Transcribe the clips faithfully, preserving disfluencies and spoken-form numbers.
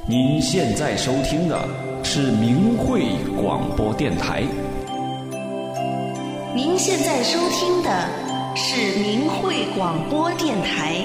您现在收听的是明慧广播电台。 您现在收听的是明慧广播电台。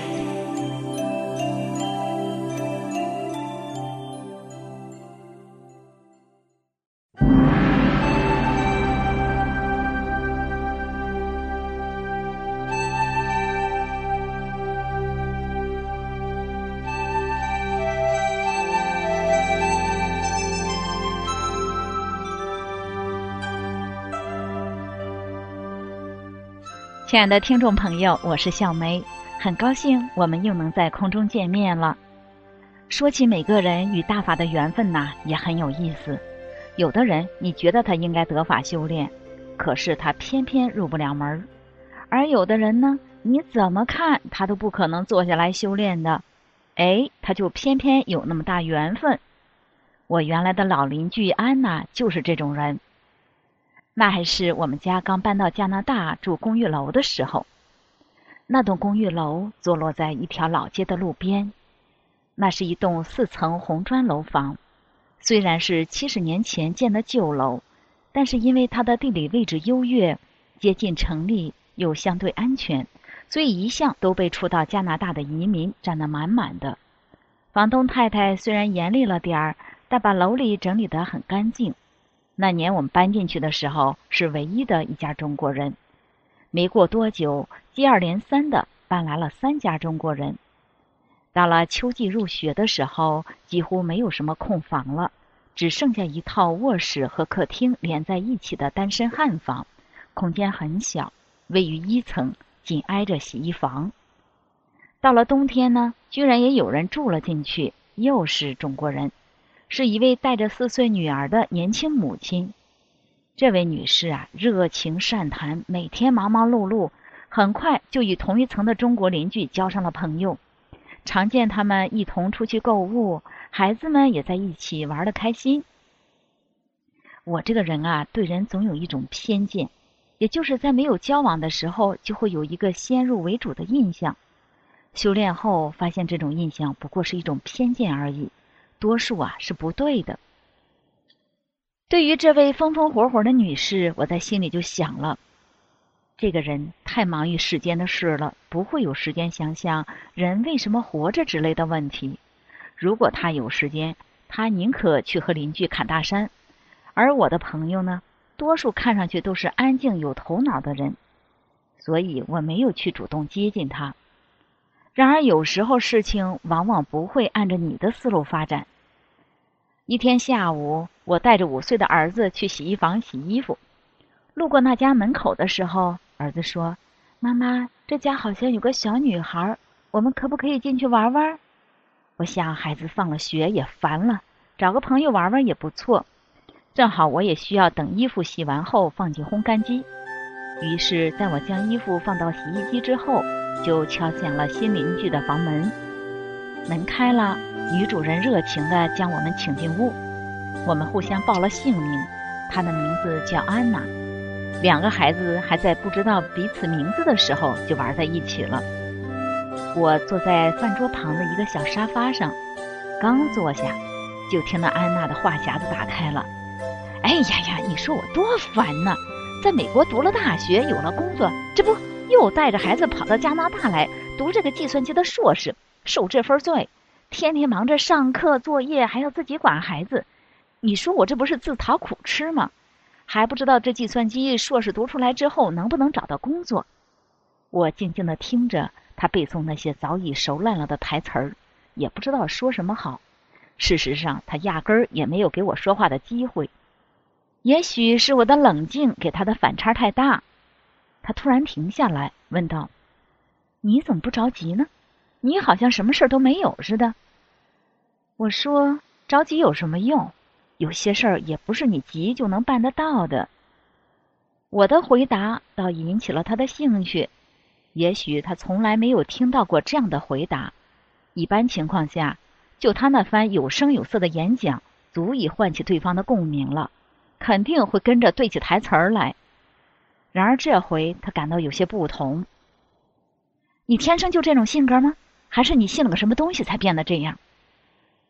亲爱的听众朋友，我是小梅，很高兴我们又能在空中见面了。说起每个人与大法的缘分呐，也很有意思。有的人你觉得他应该得法修炼，可是他偏偏入不了门；而有的人呢，你怎么看他都不可能坐下来修炼的，哎，他就偏偏有那么大缘分。我原来的老邻居安娜就是这种人。那还是我们家刚搬到加拿大住公寓楼的时候，那栋公寓楼坐落在一条老街的路边。那是一栋四层红砖楼房，虽然是七十年前建的旧楼，但是因为它的地理位置优越，接近城里又相对安全，所以一向都被初到加拿大的移民占得满满的。房东太太虽然严厉了点儿，但把楼里整理得很干净。那年我们搬进去的时候，是唯一的一家中国人。没过多久，接二连三的搬来了三家中国人。到了秋季入学的时候，几乎没有什么空房了，只剩下一套卧室和客厅连在一起的单身汉房，空间很小，位于一层，紧挨着洗衣房。到了冬天呢，居然也有人住了进去，又是中国人。是一位带着四岁女儿的年轻母亲。这位女士啊，热情善谈，每天忙忙碌碌，很快就与同一层的中国邻居交上了朋友。常见他们一同出去购物，孩子们也在一起玩得开心。我这个人啊，对人总有一种偏见，也就是在没有交往的时候，就会有一个先入为主的印象。修炼后发现这种印象不过是一种偏见而已。多数啊是不对的。对于这位风风火火的女士，我在心里就想了，这个人太忙于世间的事了，不会有时间想想人为什么活着之类的问题。如果他有时间，他宁可去和邻居砍大山。而我的朋友呢，多数看上去都是安静有头脑的人，所以我没有去主动接近他。然而有时候事情往往不会按照你的思路发展。一天下午，我带着五岁的儿子去洗衣房洗衣服。路过那家门口的时候，儿子说：“妈妈，这家好像有个小女孩，我们可不可以进去玩玩？”我想孩子放了学也烦了，找个朋友玩玩也不错。正好我也需要等衣服洗完后放进烘干机。于是在我将衣服放到洗衣机之后，就敲响了新邻居的房门。门开了，女主人热情地将我们请进屋。我们互相报了姓名，她的名字叫安娜。两个孩子还在不知道彼此名字的时候就玩在一起了。我坐在饭桌旁的一个小沙发上，刚坐下，就听到安娜的话匣子打开了。哎呀呀，你说我多烦呢！在美国读了大学，有了工作，这不又带着孩子跑到加拿大来读这个计算机的硕士，受这份罪，天天忙着上课作业，还要自己管孩子。你说我这不是自讨苦吃吗？还不知道这计算机硕士读出来之后能不能找到工作。我静静地听着他背诵那些早已熟烂了的台词儿，也不知道说什么好。事实上他压根儿也没有给我说话的机会。也许是我的冷静给他的反差太大，他突然停下来问道：“你怎么不着急呢？你好像什么事儿都没有似的。”我说：“着急有什么用？有些事儿也不是你急就能办得到的。”我的回答倒引起了他的兴趣，也许他从来没有听到过这样的回答。一般情况下，就他那番有声有色的演讲，足以唤起对方的共鸣了。肯定会跟着对起台词儿来。然而这回他感到有些不同。你天生就这种性格吗？还是你信了个什么东西才变得这样？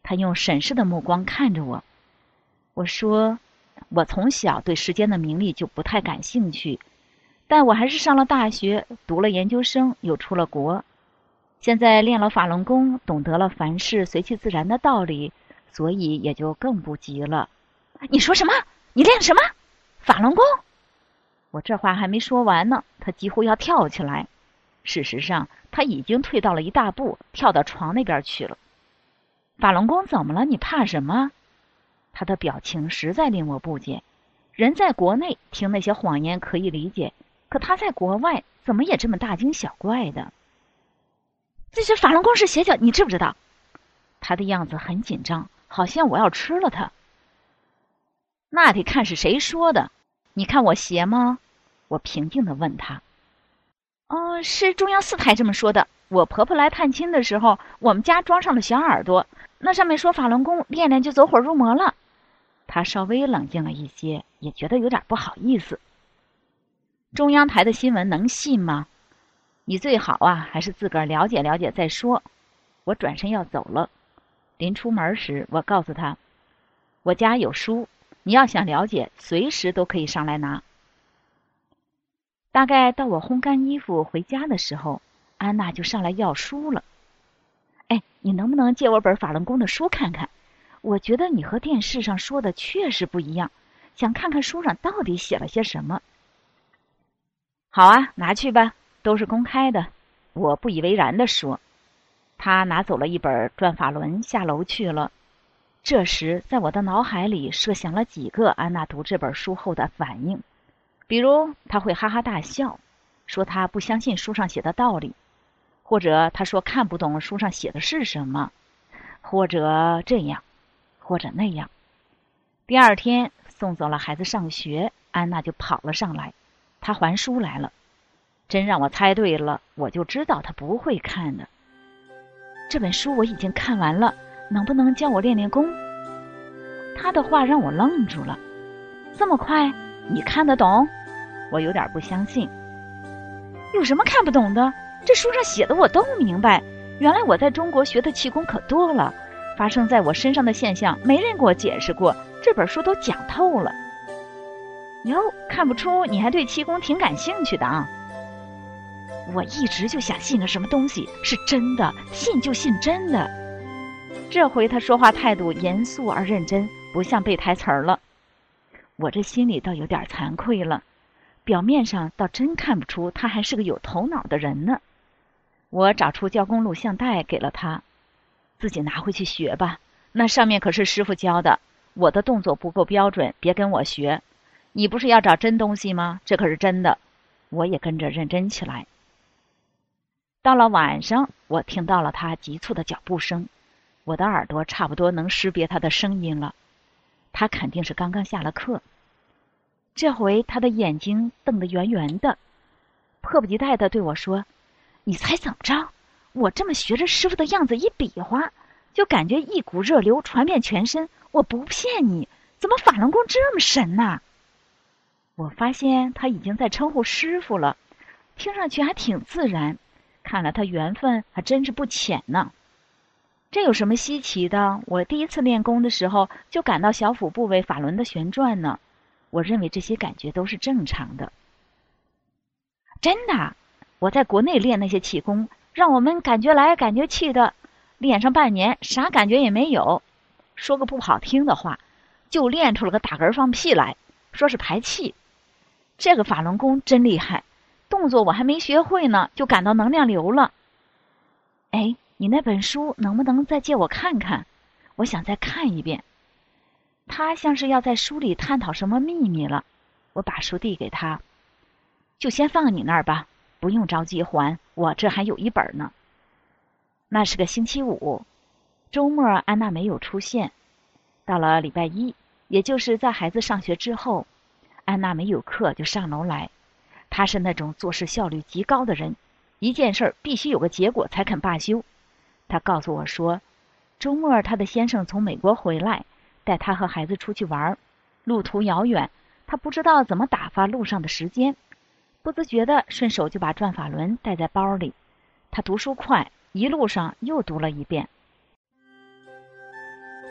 他用审视的目光看着我。我说，我从小对时间的名利就不太感兴趣，但我还是上了大学，读了研究生，又出了国。现在练了法轮功，懂得了凡事随其自然的道理，所以也就更不急了。你说什么？你练什么？法轮功？我这话还没说完呢，他几乎要跳起来。事实上，他已经退到了一大步，跳到床那边去了。法轮功怎么了？你怕什么？他的表情实在令我不解。人在国内听那些谎言可以理解，可他在国外怎么也这么大惊小怪的？这些法轮功是邪教，你知不知道？他的样子很紧张，好像我要吃了他。那得看是谁说的。你看我邪吗？我平静地问他。哦，是中央四台这么说的。我婆婆来探亲的时候，我们家装上了小耳朵，那上面说法轮功练练就走火入魔了。他稍微冷静了一些，也觉得有点不好意思。中央台的新闻能信吗？你最好啊，还是自个儿了解了解再说。我转身要走了，临出门时，我告诉他，我家有书，你要想了解，随时都可以上来拿。大概到我烘干衣服回家的时候，安娜就上来要书了。哎，你能不能借我本法轮功的书看看？我觉得你和电视上说的确实不一样，想看看书上到底写了些什么。好啊，拿去吧，都是公开的。我不以为然地说。他拿走了一本《转法轮》，下楼去了。这时，在我的脑海里设想了几个安娜读这本书后的反应，比如她会哈哈大笑，说她不相信书上写的道理，或者她说看不懂书上写的是什么，或者这样，或者那样。第二天送走了孩子上学，安娜就跑了上来，她还书来了。真让我猜对了，我就知道她不会看的。这本书我已经看完了，能不能教我练练功？他的话让我愣住了。这么快？你看得懂？我有点不相信。有什么看不懂的？这书上写的我都明白。原来我在中国学的气功可多了，发生在我身上的现象没人给我解释过，这本书都讲透了。哟，看不出你还对气功挺感兴趣的啊。我一直就想信个什么东西是真的，信就信真的。这回他说话态度严肃而认真，不像背台词儿了。我这心里倒有点惭愧了，表面上倒真看不出他还是个有头脑的人呢。我找出教功录像带给了他，自己拿回去学吧，那上面可是师傅教的，我的动作不够标准，别跟我学。你不是要找真东西吗？这可是真的。我也跟着认真起来。到了晚上，我听到了他急促的脚步声，我的耳朵差不多能识别他的声音了。他肯定是刚刚下了课。这回他的眼睛瞪得圆圆的，迫不及待地对我说：“你猜怎么着？我这么学着师傅的样子一比划，就感觉一股热流传遍全身。我不骗你，怎么法轮功这么神呢？”我发现他已经在称呼师傅了，听上去还挺自然。看来他缘分还真是不浅呢。这有什么稀奇的？我第一次练功的时候就感到小腹部位法轮的旋转呢。我认为这些感觉都是正常的。真的，我在国内练那些气功，让我们感觉来感觉去的，练上半年啥感觉也没有。说个不好听的话，就练出了个打嗝放屁来，说是排气。这个法轮功真厉害，动作我还没学会呢，就感到能量流了。哎，你那本书能不能再借我看看？我想再看一遍。他像是要在书里探讨什么秘密了。我把书递给他，就先放你那儿吧，不用着急还，我这还有一本呢。那是个星期五，周末安娜没有出现。到了礼拜一，也就是在孩子上学之后，安娜没有课就上楼来。她是那种做事效率极高的人，一件事必须有个结果才肯罢休。她告诉我说，周末她的先生从美国回来，带她和孩子出去玩，路途遥远，她不知道怎么打发路上的时间，不自觉地顺手就把转法轮带在包里。她读书快，一路上又读了一遍。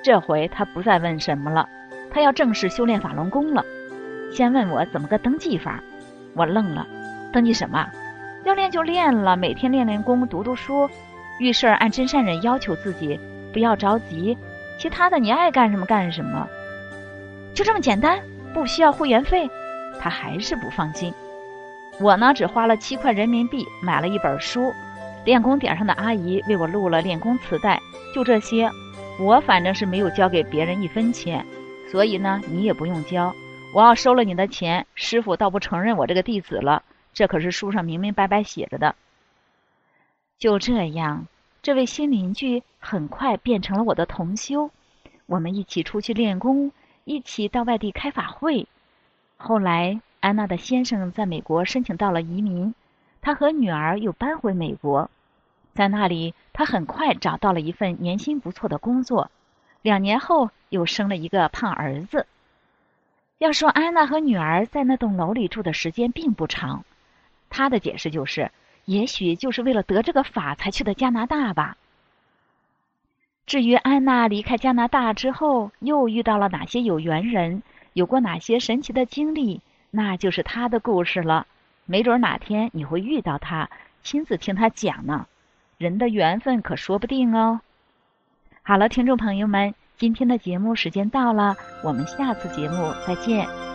这回他不再问什么了，他要正式修炼法轮功了。先问我怎么个登记法，我愣了，登记什么？要练就练了，每天练练功，读读书，遇事按真善忍要求自己，不要着急，其他的你爱干什么干什么，就这么简单，不需要会员费。他还是不放心。我呢，只花了七块人民币买了一本书，练功点上的阿姨为我录了练功磁带，就这些。我反正是没有交给别人一分钱，所以呢，你也不用交。我要收了你的钱，师傅倒不承认我这个弟子了，这可是书上明明白白写着的。就这样，这位新邻居很快变成了我的同修，我们一起出去练功，一起到外地开法会。后来安娜的先生在美国申请到了移民，她和女儿又搬回美国，在那里她很快找到了一份年薪不错的工作，两年后又生了一个胖儿子。要说安娜和女儿在那栋楼里住的时间并不长，她的解释就是，也许就是为了得这个法才去的加拿大吧。至于安娜离开加拿大之后又遇到了哪些有缘人，有过哪些神奇的经历，那就是她的故事了。没准哪天你会遇到她，亲自听她讲呢。人的缘分可说不定哦。好了，听众朋友们，今天的节目时间到了，我们下次节目再见。